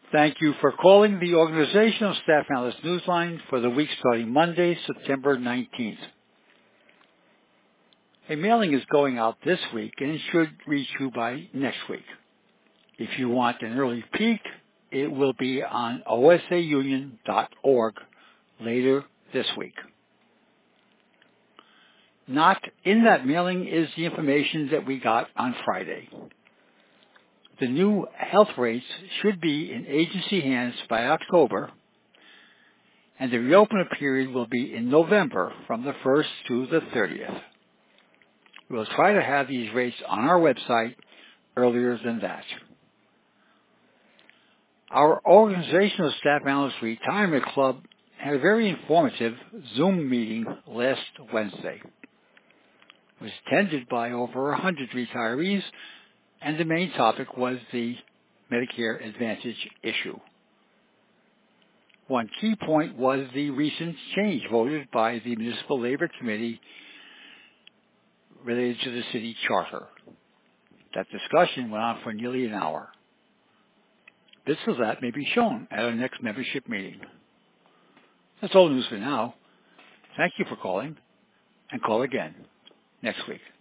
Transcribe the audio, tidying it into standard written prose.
Thank you for calling the Organizational Staff Analyst Newsline for the week starting Monday, September 19th. A mailing is going out this week and it should reach you by next week. If you want an early peek, it will be on osaunion.org later this week. Not in that mailing is the information that we got on Friday. The new health rates should be in agency hands by October, and the reopener period will be in November from the 1st to the 30th. We'll try to have these rates on our website earlier than that. Our Organizational Staff Analyst Retirement Club had a very informative Zoom meeting last Wednesday. It was attended by over 100 retirees, and the main topic was the Medicare Advantage issue. One key point was the recent change voted by the Municipal Labor Committee related to the city charter. That discussion went on for nearly an hour. Bits of that may be shown at our next membership meeting. That's all news for now. Thank you for calling, and call again next week.